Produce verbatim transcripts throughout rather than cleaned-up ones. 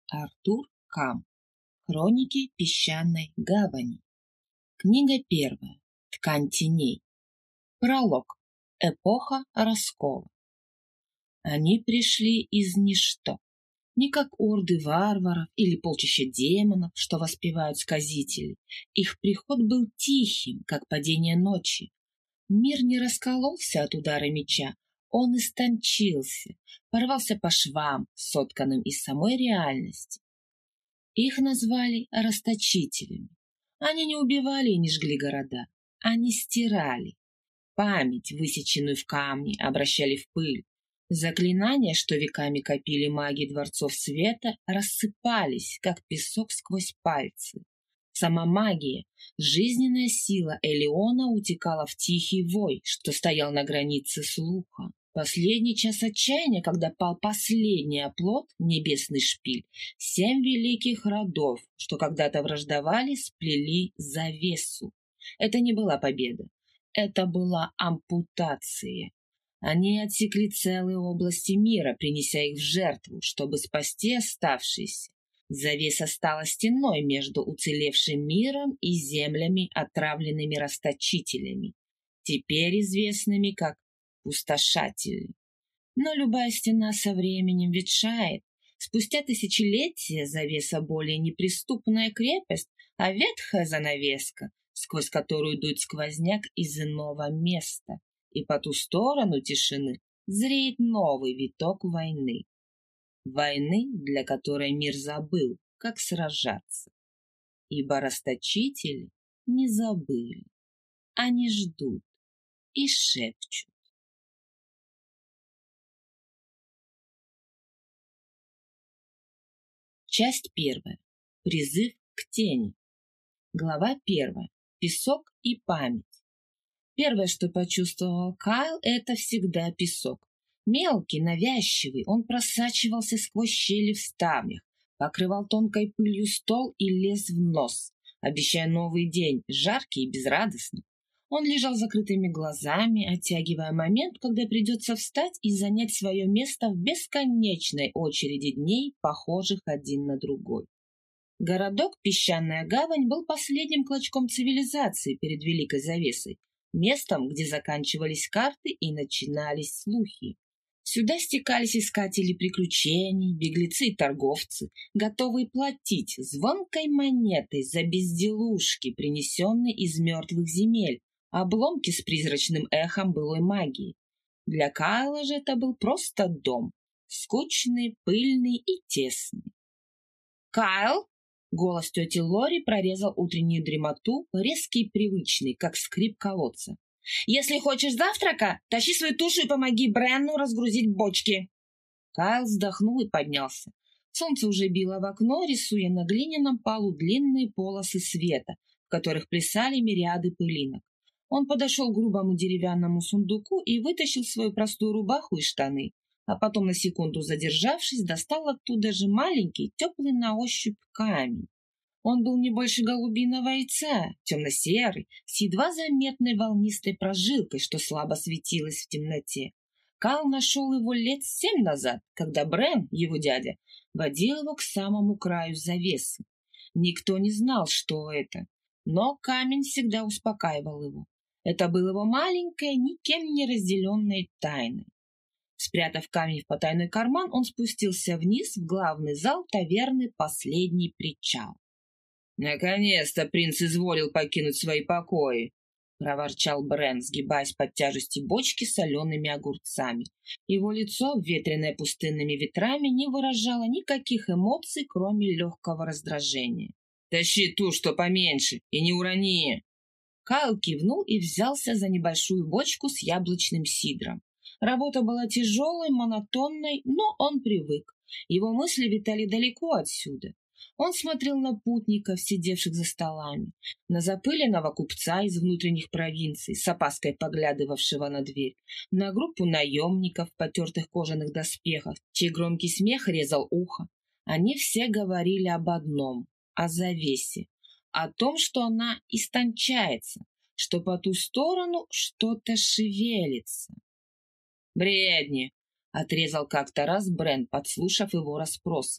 Артур Кам. Хроники песчаной гавани. Книга первая. Ткань теней. Пролог. Эпоха раскола. Они пришли из ничто. Не как орды варваров или полчища демонов, что воспевают сказители. Их приход был тихим, как падение ночи. Мир не раскололся от удара меча, он истончился, порвался по швам, сотканным из самой реальности. Их назвали расточителями. Они не убивали и не жгли города, они стирали. Память, высеченную в камне, обращали в пыль. Заклинания, что веками копили маги дворцов света, рассыпались, как песок сквозь пальцы. Сама магия, жизненная сила Элеона утекала в тихий вой, что стоял на границе слуха. Последний час отчаяния, когда пал последний оплот, небесный шпиль, семь великих родов, что когда-то враждовали, сплели завесу. Это не была победа, это была ампутация. Они отсекли целые области мира, принеся их в жертву, чтобы спасти оставшиеся. Завеса стала стеной между уцелевшим миром и землями, отравленными расточителями, теперь известными как пустошатели. Но любая стена со временем ветшает. Спустя тысячелетия завеса более неприступная крепость, а ветхая занавеска, сквозь которую дует сквозняк из иного места. И по ту сторону тишины зреет новый виток войны. Войны, для которой мир забыл, как сражаться. Ибо расточители не забыли. Они ждут и шепчут. Часть первая. Призыв к тени. Глава первая. Песок и память. Первое, что почувствовал Кайл, это всегда песок. Мелкий, навязчивый, он просачивался сквозь щели в ставнях, покрывал тонкой пылью стол и лез в нос, обещая новый день, жаркий и безрадостный. Он лежал закрытыми глазами, оттягивая момент, когда придется встать и занять свое место в бесконечной очереди дней, похожих один на другой. Городок Песчаная Гавань был последним клочком цивилизации перед Великой Завесой, местом, где заканчивались карты и начинались слухи. Сюда стекались искатели приключений, беглецы и торговцы, готовые платить звонкой монетой за безделушки, принесенные из мертвых земель, обломки с призрачным эхом былой магии. Для Кайла же это был просто дом, скучный, пыльный и тесный. «Кайл!» — голос тети Лори прорезал утреннюю дремоту, резкий и привычный, как скрип колодца. «Если хочешь завтрака, тащи свою тушу и помоги Бренну разгрузить бочки!» Кайл вздохнул и поднялся. Солнце уже било в окно, рисуя на глиняном полу длинные полосы света, в которых плясали мириады пылинок. Он подошел к грубому деревянному сундуку и вытащил свою простую рубаху и штаны, а потом, на секунду задержавшись, достал оттуда же маленький, теплый на ощупь камень. Он был не больше голубиного яйца, темно-серый, с едва заметной волнистой прожилкой, что слабо светилась в темноте. Кайл нашел его лет семь назад, когда Брен, его дядя, водил его к самому краю завесы. Никто не знал, что это, но камень всегда успокаивал его. Это был его маленькой, никем не разделенной тайной. Спрятав камень в потайной карман, он спустился вниз в главный зал таверны «Последний причал». «Наконец-то принц изволил покинуть свои покои», — проворчал Брен, сгибаясь под тяжестью бочки с солеными огурцами. Его лицо, ветреное пустынными ветрами, не выражало никаких эмоций, кроме легкого раздражения. «Тащи ту, что поменьше, и не урони!» Кайл кивнул и взялся за небольшую бочку с яблочным сидром. Работа была тяжелой, монотонной, но он привык. Его мысли витали далеко отсюда. Он смотрел на путников, сидевших за столами, на запыленного купца из внутренних провинций, с опаской поглядывавшего на дверь, на группу наемников в потертых кожаных доспехах, чей громкий смех резал ухо. Они все говорили об одном — о завесе, о том, что она истончается, что по ту сторону что-то шевелится. «Бредни!» — отрезал как-то раз Брен, подслушав его расспросы.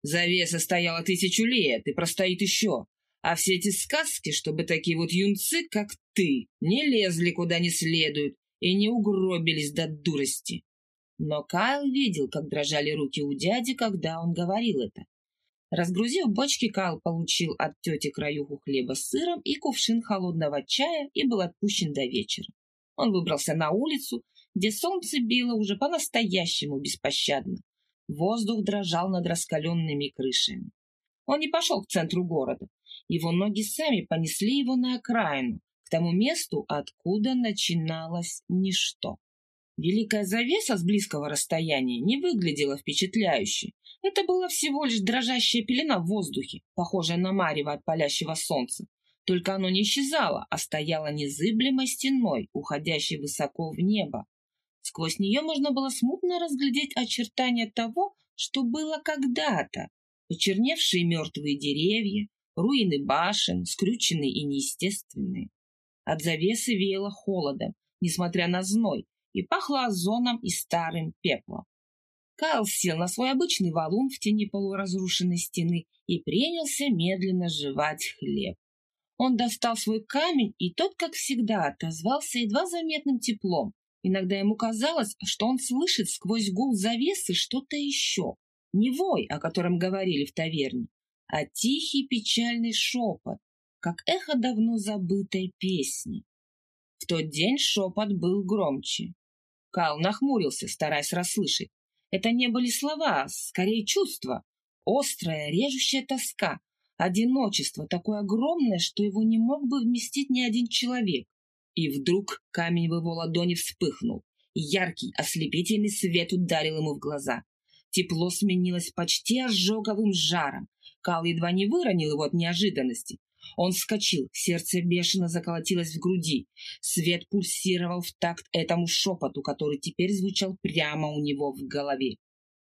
Завеса стояла тысячу лет и простоит еще. А все эти сказки, чтобы такие вот юнцы, как ты, не лезли куда не следует и не угробились до дурости». Но Кайл видел, как дрожали руки у дяди, когда он говорил это. Разгрузив бочки, Кайл получил от тети краюху хлеба с сыром и кувшин холодного чая и был отпущен до вечера. Он выбрался на улицу, где солнце било уже по-настоящему беспощадно. Воздух дрожал над раскаленными крышами. Он не пошел к центру города. Его ноги сами понесли его на окраину, к тому месту, откуда начиналось ничто. Великая завеса с близкого расстояния не выглядела впечатляюще. Это была всего лишь дрожащая пелена в воздухе, похожая на марево от палящего солнца. Только оно не исчезало, а стояло незыблемой стеной, уходящей высоко в небо. Сквозь нее можно было смутно разглядеть очертания того, что было когда-то. Почерневшие мертвые деревья, руины башен, скрюченные и неестественные. От завесы веяло холодом, несмотря на зной, и пахло озоном и старым пеплом. Кайл сел на свой обычный валун в тени полуразрушенной стены и принялся медленно жевать хлеб. Он достал свой камень, и тот, как всегда, отозвался едва заметным теплом. Иногда ему казалось, что он слышит сквозь гул завесы что-то еще. Не вой, о котором говорили в таверне, а тихий печальный шепот, как эхо давно забытой песни. В тот день шепот был громче. Кайл нахмурился, стараясь расслышать. Это не были слова, скорее чувства. Острая, режущая тоска, одиночество такое огромное, что его не мог бы вместить ни один человек. И вдруг камень в его ладони вспыхнул. Яркий, ослепительный свет ударил ему в глаза. Тепло сменилось почти ожоговым жаром. Кайл едва не выронил его от неожиданности. Он вскочил, сердце бешено заколотилось в груди. Свет пульсировал в такт этому шепоту, который теперь звучал прямо у него в голове.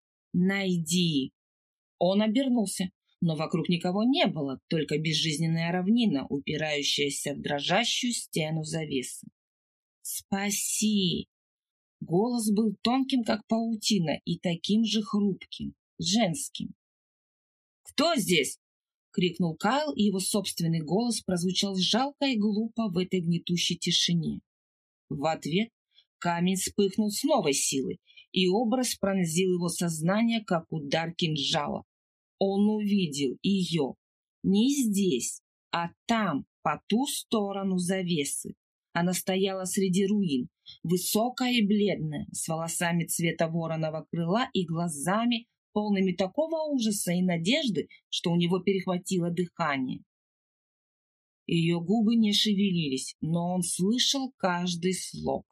«Найди!» Он обернулся, но вокруг никого не было, только безжизненная равнина, упирающаяся в дрожащую стену завесы. «Спаси!» Голос был тонким, как паутина, и таким же хрупким, женским. «Кто здесь?» — крикнул Кайл, и его собственный голос прозвучал жалко и глупо в этой гнетущей тишине. В ответ камень вспыхнул с новой силой, и образ пронзил его сознание, как удар кинжала. Он увидел ее не здесь, а там, по ту сторону завесы. Она стояла среди руин, высокая и бледная, с волосами цвета вороного крыла и глазами, полными такого ужаса и надежды, что у него перехватило дыхание. Ее губы не шевелились, но он слышал каждый слог.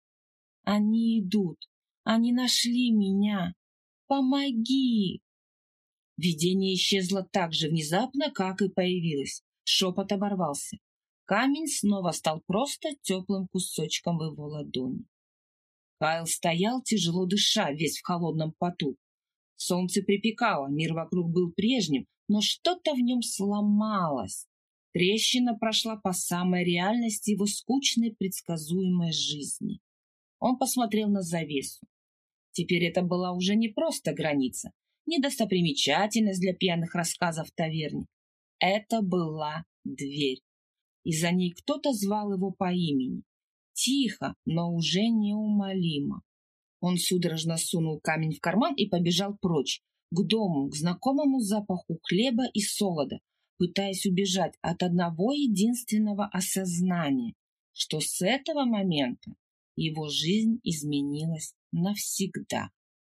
«Они идут! Они нашли меня! Помоги!» Видение исчезло так же внезапно, как и появилось. Шепот оборвался. Камень снова стал просто теплым кусочком в его ладони. Кайл стоял, тяжело дыша, весь в холодном поту. Солнце припекало, мир вокруг был прежним, но что-то в нем сломалось. Трещина прошла по самой реальности его скучной предсказуемой жизни. Он посмотрел на завесу. Теперь это была уже не просто граница, не достопримечательность для пьяных рассказов в таверне. Это была дверь. И за ней кто-то звал его по имени. Тихо, но уже неумолимо. Он судорожно сунул камень в карман и побежал прочь, к дому, к знакомому запаху хлеба и солода, пытаясь убежать от одного единственного осознания, что с этого момента его жизнь изменилась навсегда.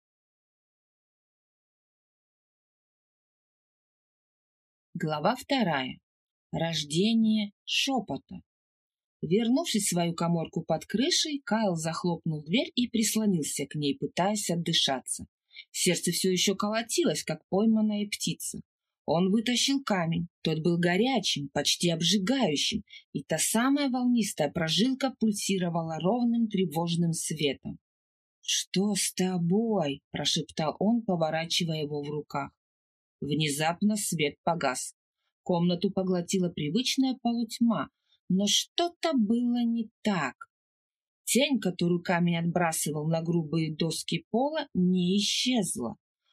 Глава вторая. Рождение шепота. Вернувшись в свою каморку под крышей, Кайл захлопнул дверь и прислонился к ней, пытаясь отдышаться. Сердце все еще колотилось, как пойманная птица. Он вытащил камень. Тот был горячим, почти обжигающим, и та самая волнистая прожилка пульсировала ровным тревожным светом. «Что с тобой?» – прошептал он, поворачивая его в руках. Внезапно свет погас. Комнату поглотила привычная полутьма, но что-то было не так. Тень, которую камень отбрасывал на грубые доски пола, не исчезла.